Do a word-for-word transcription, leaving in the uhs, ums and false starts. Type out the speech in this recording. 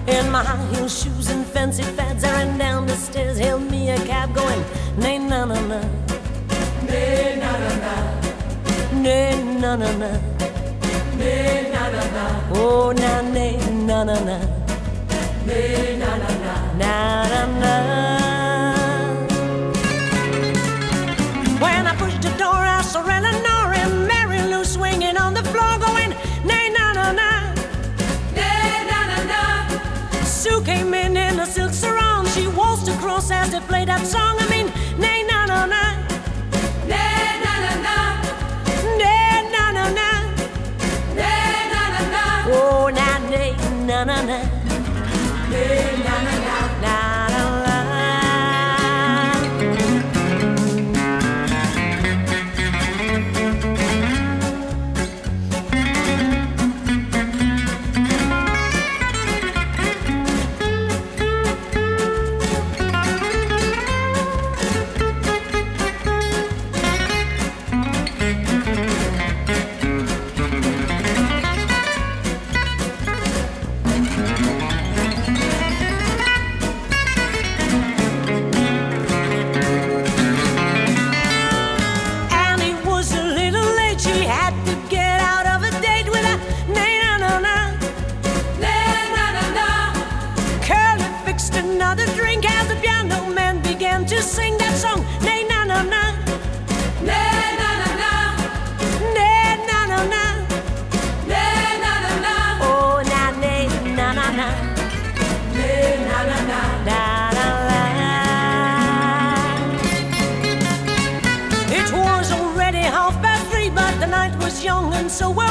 in my high heel shoes and fancy fads. I ran down the stairs, hailed me a cab going, nay na na na, nay na na na, nay na na na, nay na na na, oh na nay na na na, nay na na na, na na na. When I pushed the door, I saw Eleanor and Mary Lou swinging on the floor going, nay na na na, nay na na na. Sue came in in a silk sarong. She waltzed across as they played that song. I mean, nay na na na, nay na na na, nay na na na, nay na na na, oh na nay na na na, nay na na na, na na na. Another drink as the piano man began to sing that song. Nay na na na, nay na na na, nay na na na, nay na na na, oh na nay na na na, nay na na na, na na na. It was already half past three, but the night was young and so